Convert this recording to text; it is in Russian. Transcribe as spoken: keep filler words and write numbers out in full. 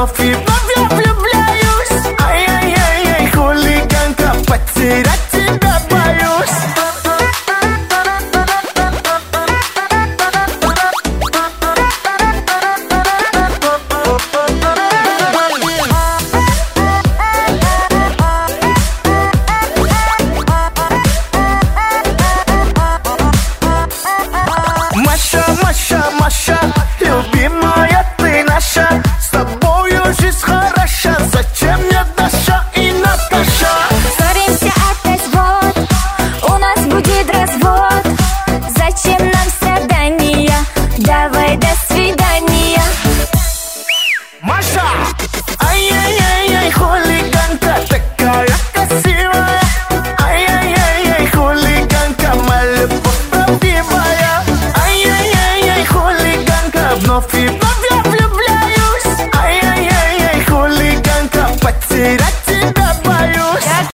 вновь и вновь я влюбляюсь. Ай-яй-яй-яй, хулиганка, потерять тебя боюсь. Маша, Маша, Маша, любимая ты наша, с тобою жизнь хороша, зачем мне Даша и Наташа? Ссоримся опять вот, у нас будет развод. Зачем нам страдания? Давай до свидания. Маша! Ай-яй-яй-яй, хулиганка, такая красивая. Ай-яй-яй-яй, хулиганка, моя любовь правдивая. Ай-яй-яй-яй, хулиганка, вновь и